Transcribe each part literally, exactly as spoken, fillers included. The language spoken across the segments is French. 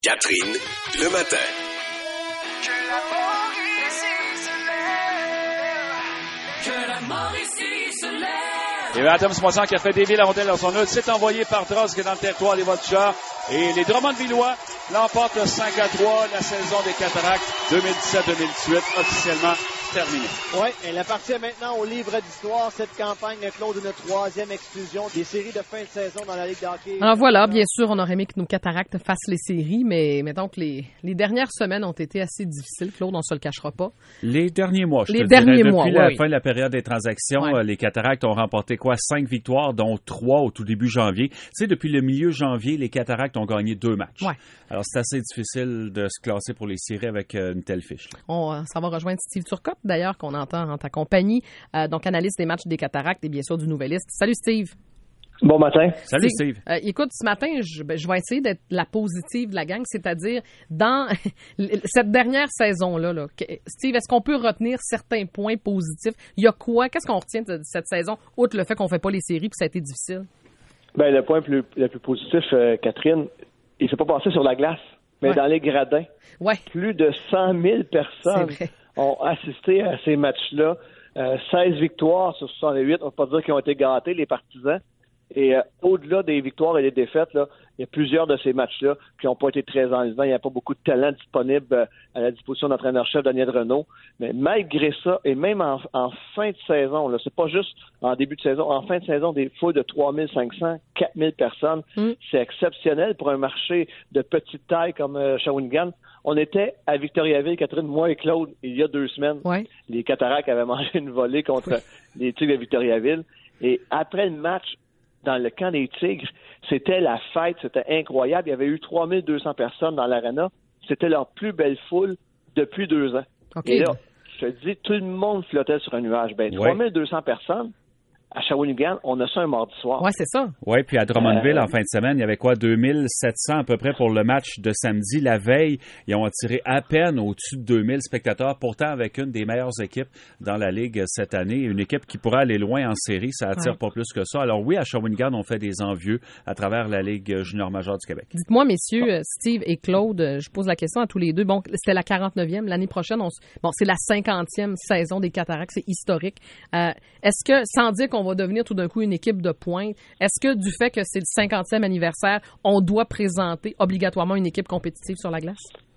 Catherine, le matin. Que la Mauricie se lève. Que la Mauricie se lève. Et Adam Moisson qui a fait dévier la rondelle dans son œil, c'est envoyé par Droz qui est dans le territoire des Voltigeurs. Et les Drummondvillois l'emportent cinq à trois. La saison des Cataractes deux mille dix-sept deux mille dix-huit officiellement terminée. Oui, elle appartient maintenant au livre d'histoire. Cette campagne clôt d'une troisième exclusion des séries de fin de saison dans la Ligue de hockey. Alors voilà, bien sûr, on aurait aimé que nos Cataractes fassent les séries, mais mettons que les, les dernières semaines ont été assez difficiles. Claude, on ne se le cachera pas. Les derniers mois, je les te derniers dirais. mois, Depuis la oui. fin de la période des transactions, Ouais. les Cataractes ont remporté quoi? Cinq victoires, dont trois au tout début janvier. Tu sais, depuis le milieu janvier, les Cataractes ont gagné deux matchs. Ouais. Alors, c'est assez difficile de se classer pour les séries avec euh, une telle fiche. On euh, s'en va rejoindre Steve Turcotte, d'ailleurs, qu'on entend en ta compagnie, euh, donc analyste des matchs des Cataractes et bien sûr du Nouvelliste. Salut Steve. Bon matin. Salut Steve. Euh, écoute, ce matin, je, ben, je vais essayer d'être la positive de la gang, c'est-à-dire dans cette dernière saison-là, là, que, Steve, est-ce qu'on peut retenir certains points positifs? Il y a quoi? Qu'est-ce qu'on retient de cette saison, outre le fait qu'on ne fait pas les séries et que ça a été difficile? Ben, le point plus, le plus positif, euh, Catherine, il ne s'est pas passé sur la glace, mais Ouais. dans les gradins. Ouais. Plus de cent mille personnes C'est vrai. ont assisté à ces matchs-là. Euh, seize victoires sur soixante-huit. On ne peut pas dire qu'ils ont été gâtés, les partisans. Et euh, au-delà des victoires et des défaites, là, il y a plusieurs de ces matchs-là qui n'ont pas été très enlevants. Il n'y a pas beaucoup de talent disponible euh, à la disposition de l'entraîneur-chef Daniel Renaud. Mais malgré ça, et même en, en fin de saison, là, c'est pas juste en début de saison, en fin de saison, des foules de trois mille cinq cents, quatre mille personnes, Mm. c'est exceptionnel pour un marché de petite taille comme euh, Shawinigan. On était à Victoriaville, Catherine, moi et Claude, il y a deux semaines. Ouais. Les Cataractes avaient mangé une volée contre les Tigres de Victoriaville. Et après le match, dans le camp des Tigres, c'était la fête, c'était incroyable. Il y avait eu trois mille deux cents personnes dans l'aréna. C'était leur plus belle foule depuis deux ans. OK. Et là, je te dis, tout le monde flottait sur un nuage. Ben, Ouais. trois mille deux cents personnes, à Shawinigan, on a ça un mardi soir. Ouais, c'est ça. Oui, puis à Drummondville, Euh, en fin de semaine, il y avait quoi? deux mille sept cents à peu près pour le match de samedi. La veille, ils ont attiré à peine au-dessus de deux mille spectateurs, pourtant avec une des meilleures équipes dans la Ligue cette année. Une équipe qui pourrait aller loin en série, ça attire Ouais. pas plus que ça. Alors oui, à Shawinigan, on fait des envieux à travers la Ligue junior majeure du Québec. Dites-moi, messieurs, euh, Steve et Claude, euh, je pose la question à tous les deux. Bon, c'était la quarante-neuvième. L'année prochaine, on s- bon, c'est la cinquantième saison des Cataractes. C'est historique. Euh, est-ce que, sans dire qu'on va devenir tout d'un coup une équipe de pointe, est-ce que du fait que c'est le cinquantième anniversaire, on doit présenter obligatoirement une équipe compétitive sur la glace?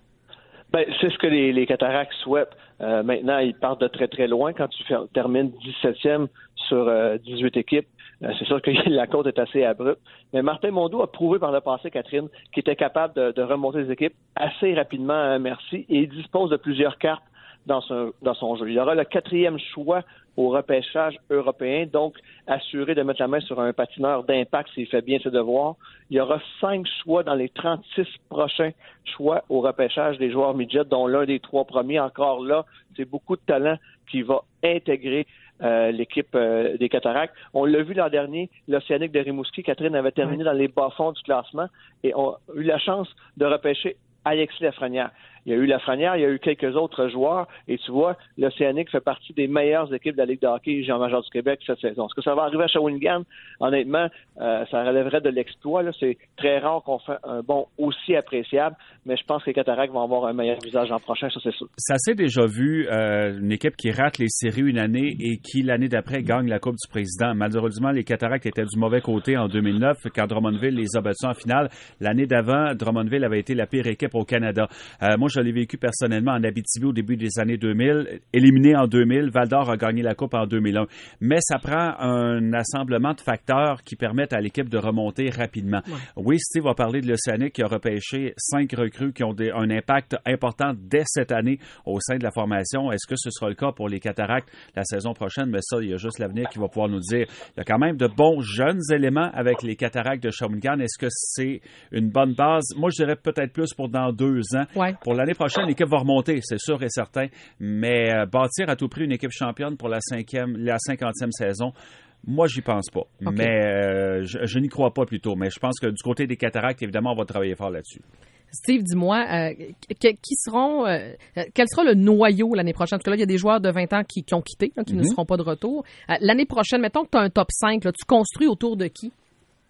Ben, c'est ce que les, les Cataractes souhaitent. Euh, maintenant, ils partent de très, très loin. Quand tu fais, termines dix-septième sur euh, dix-huit équipes, euh, c'est sûr que la côte est assez abrupte. Mais Martin Mondeau a prouvé par le passé, Catherine, qu'il était capable de, de remonter les équipes assez rapidement à un merci et il dispose de plusieurs cartes dans son, dans son jeu. Il y aura le quatrième choix au repêchage européen, donc assuré de mettre la main sur un patineur d'impact s'il fait bien ses devoirs. Il y aura cinq choix dans les trente-six prochains choix au repêchage des joueurs midget, dont l'un des trois premiers. Encore là, c'est beaucoup de talent qui va intégrer euh, l'équipe euh, des Cataractes. On l'a vu l'an dernier, l'Océanique de Rimouski, Catherine avait terminé dans les bas-fonds du classement et on a eu la chance de repêcher Alexis Lafrenière. Il y a eu Lafrenière, il y a eu quelques autres joueurs, et tu vois, l'Océanique fait partie des meilleures équipes de la Ligue de hockey junior majeure du Québec cette saison. Est-ce que ça va arriver à Shawinigan? Honnêtement, euh, ça relèverait de l'exploit. Là. C'est très rare qu'on fait un bond aussi appréciable, mais je pense que les Cataractes vont avoir un meilleur visage l'an prochain, ça c'est sûr. Ça s'est déjà vu, euh, une équipe qui rate les séries une année et qui, l'année d'après, gagne la Coupe du Président. Malheureusement, les Cataractes étaient du mauvais côté en deux mille neuf, quand Drummondville les a battus en finale. L'année d'avant, Drummondville avait été la pire équipe au Canada. Euh, moi, je l'ai vécu personnellement en Abitibi au début des années deux mille, éliminé en deux mille. Val-d'Or a gagné la Coupe en deux mille un. Mais ça prend un assemblement de facteurs qui permettent à l'équipe de remonter rapidement. Ouais. Oui, Steve va parler de l'Océanique qui a repêché cinq recrues qui ont des, un impact important dès cette année au sein de la formation. Est-ce que ce sera le cas pour les Cataractes la saison prochaine? Mais ça, il y a juste l'avenir qui va pouvoir nous dire. Il y a quand même de bons jeunes éléments avec les Cataractes de Shawinigan. Est-ce que c'est une bonne base? Moi, je dirais peut-être plus pour dans deux ans. Ouais. Pour l'année prochaine, l'équipe va remonter, c'est sûr et certain. Mais euh, bâtir à tout prix une équipe championne pour la cinquième, la cinquantième saison, moi, j'y pense pas. Okay. Mais euh, je, je n'y crois pas plutôt. Mais je pense que du côté des Cataractes, évidemment, on va travailler fort là-dessus. Steve, dis-moi, euh, qui seront, euh, quel sera le noyau l'année prochaine? Parce que là, il y a des joueurs de vingt ans qui, qui ont quitté, là, qui mm-hmm. ne seront pas de retour. Euh, l'année prochaine, mettons que tu as un top cinq, là, tu construis autour de qui?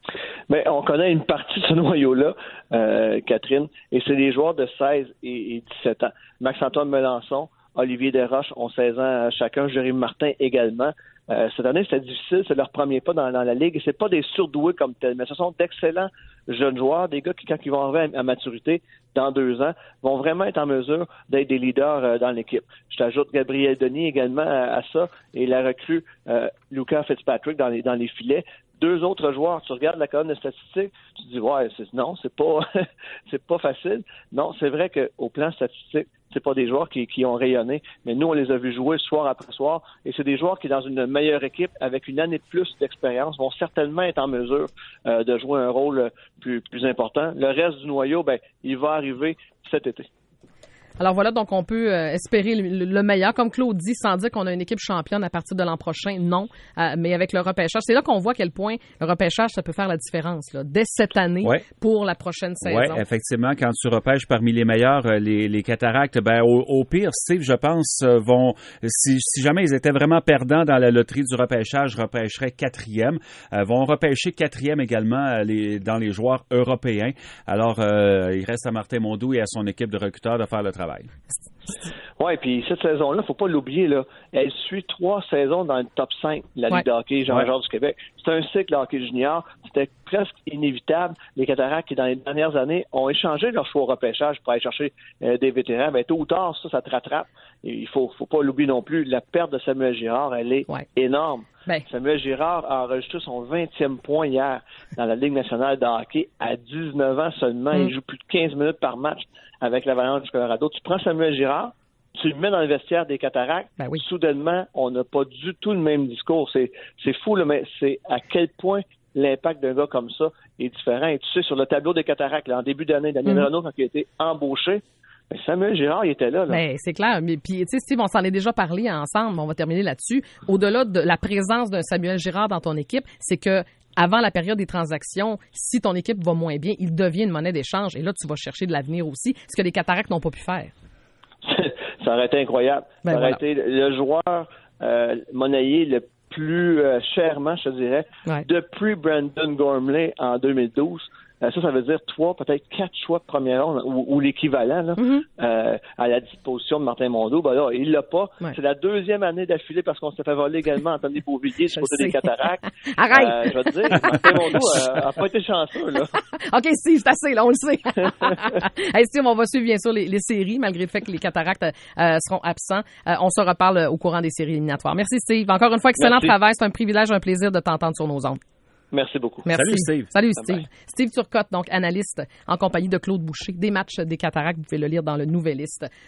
Mais on connaît une partie de ce noyau-là, euh, Catherine, et c'est des joueurs de seize et, et dix-sept ans. Max-Antoine Melançon, Olivier Desroches ont seize ans chacun, Jérémy Martin également. Euh, cette année, c'était difficile, c'est leur premier pas dans, dans la Ligue. Et c'est pas des surdoués comme tels, mais ce sont d'excellents jeunes joueurs, des gars qui, quand ils vont arriver à, à maturité dans deux ans, vont vraiment être en mesure d'être des leaders euh, dans l'équipe. Je t'ajoute Gabriel Denis également à, à ça, et la recrue euh, Luca Fitzpatrick dans les, dans les filets. Deux autres joueurs, tu regardes la colonne de statistiques, tu te dis ouais, c'est, non, c'est pas c'est pas facile. Non, c'est vrai qu'au plan statistique, c'est pas des joueurs qui, qui ont rayonné, mais nous, on les a vus jouer soir après soir, et c'est des joueurs qui, dans une meilleure équipe, avec une année de plus d'expérience, vont certainement être en mesure euh, de jouer un rôle plus, plus important. Le reste du noyau, ben, il va arriver cet été. Alors voilà, donc on peut euh, espérer le, le meilleur. Comme Claude dit, sans dire qu'on a une équipe championne à partir de l'an prochain, non. Euh, mais avec le repêchage, c'est là qu'on voit à quel point le repêchage, ça peut faire la différence là, dès cette année ouais. pour la prochaine saison. Oui, effectivement, quand tu repêches parmi les meilleurs, les, les Cataractes, ben au, au pire, Steve, je pense, vont si, si jamais ils étaient vraiment perdants dans la loterie du repêchage, repêcheraient quatrième. Euh, vont repêcher quatrième également les, dans les joueurs européens. Alors, euh, il reste à Martin Mondou et à son équipe de recruteurs de faire le travail. Oui, puis cette saison-là, faut pas l'oublier, là, elle suit trois saisons dans le top cinq de la Ligue ouais. de hockey Jean-Georges ouais. du Québec. C'est un cycle hockey junior. C'était presque inévitable. Les Cataractes qui, dans les dernières années, ont échangé leur choix au repêchage pour aller chercher euh, des vétérans. Mais tôt ou tard, ça, ça te rattrape. Et il faut, faut pas l'oublier non plus. La perte de Samuel Girard, elle est ouais. énorme. Ben. Samuel Girard a enregistré son vingtième point hier dans la Ligue nationale de hockey à dix-neuf ans seulement. Mm. Il joue plus de quinze minutes par match avec l'Avalanche du Colorado. Tu prends Samuel Girard, tu le mets dans le vestiaire des Cataractes, ben oui. soudainement, on n'a pas du tout le même discours. C'est, c'est fou, là, mais c'est à quel point l'impact d'un gars comme ça est différent. Et tu sais, sur le tableau des Cataractes, là, en début d'année, Daniel mm. Renaud, quand il a été embauché, ben Samuel Girard, il était là. là. Ben, c'est clair. Mais puis, tu sais, Steve, on s'en est déjà parlé ensemble. On va terminer là-dessus. Au-delà de la présence d'un Samuel Girard dans ton équipe, c'est que avant la période des transactions, si ton équipe va moins bien, il devient une monnaie d'échange. Et là, tu vas chercher de l'avenir aussi, ce que les Cataractes n'ont pas pu faire. Ça aurait été incroyable. Ben ça aurait voilà. été le joueur euh, monnayé le plus euh, chèrement, je te dirais, ouais. depuis Brandon Gormley en deux mille douze. Euh, ça, ça veut dire trois, peut-être quatre choix de première ronde ou, ou l'équivalent là, mm-hmm. euh, à la disposition de Martin Mondou. Ben là, il l'a pas. Ouais. C'est la deuxième année d'affilée parce qu'on s'est fait voler également Anthony Beauvillier du côté des Cataractes. Arrête! Euh, je vais te dire, Martin Mondou n'a pas été chanceux. Là. OK, Steve, c'est assez, là, on le sait. Hey, Steve, on va suivre bien sûr les, les séries, malgré le fait que les Cataractes euh, seront absents. Euh, on se reparle au courant des séries éliminatoires. Merci, Steve. Encore une fois, excellent Merci. travail. C'est un privilège, un plaisir de t'entendre sur nos ondes. Merci beaucoup. Merci. Salut, Steve. Salut, Steve. Bye-bye. Steve Turcotte, donc analyste en compagnie de Claude Boucher, des matchs des Cataractes. Vous pouvez le lire dans le Nouvelliste